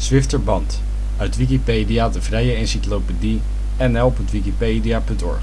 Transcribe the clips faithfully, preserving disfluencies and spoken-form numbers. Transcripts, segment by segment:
Zwifterband, uit Wikipedia, de vrije encyclopedie. n l punt wikipedia punt org.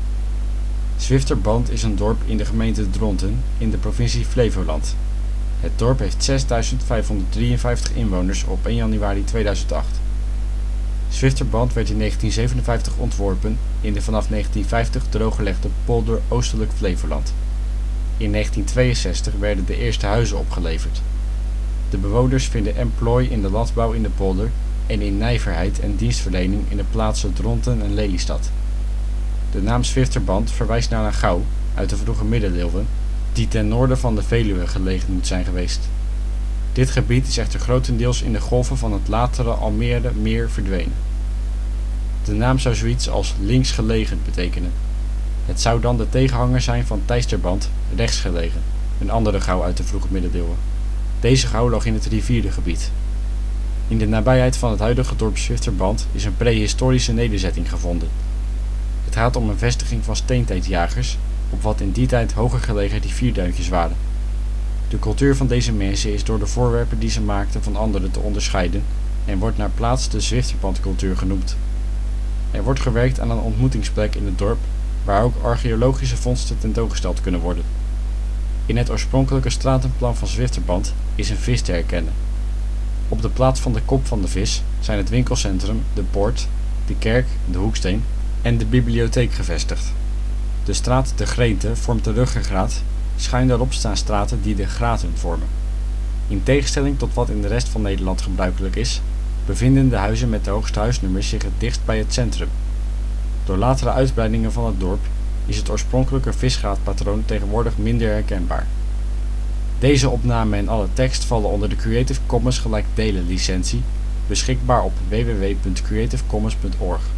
Zwifterband is een dorp in de gemeente Dronten in de provincie Flevoland. Het dorp heeft zesduizend vijfhonderddrieënvijftig inwoners op één januari tweeduizend acht. Zwifterband werd in negentien zevenenvijftig ontworpen in de vanaf negentien vijftig drooggelegde polder Oostelijk Flevoland. In negentien tweeënzestig werden de eerste huizen opgeleverd. De bewoners vinden emplooi in de landbouw in de polder en in nijverheid en dienstverlening in de plaatsen Dronten en Lelystad. De naam Zwifterband verwijst naar een gouw uit de vroege middeleeuwen die ten noorden van de Veluwe gelegen moet zijn geweest. Dit gebied is echter grotendeels in de golven van het latere Almere meer verdwenen. De naam zou zoiets als links gelegen betekenen. Het zou dan de tegenhanger zijn van Teisterband, rechts gelegen, een andere gouw uit de vroege middeleeuwen. Deze gouw lag in het rivierengebied. In de nabijheid van het huidige dorp Zwifterband is een prehistorische nederzetting gevonden. Het gaat om een vestiging van steentijdjagers op wat in die tijd hoger gelegen rivierduintjes waren. De cultuur van deze mensen is door de voorwerpen die ze maakten van anderen te onderscheiden en wordt naar plaats de Zwifterbandcultuur genoemd. Er wordt gewerkt aan een ontmoetingsplek in het dorp waar ook archeologische vondsten tentoongesteld kunnen worden. In het oorspronkelijke stratenplan van Zwifterband is een vis te herkennen. Op de plaats van de kop van de vis zijn het winkelcentrum, de poort, de kerk, de hoeksteen en de bibliotheek gevestigd. De straat De Greente vormt de ruggengraat, schuin daarop staan straten die de graten vormen. In tegenstelling tot wat in de rest van Nederland gebruikelijk is, bevinden de huizen met de hoogste huisnummers zich het dichtst bij het centrum. Door latere uitbreidingen van het dorp is het oorspronkelijke visgraatpatroon tegenwoordig minder herkenbaar. Deze opname en alle tekst vallen onder de Creative Commons gelijkdelen licentie, beschikbaar op w w w punt creative commons punt org.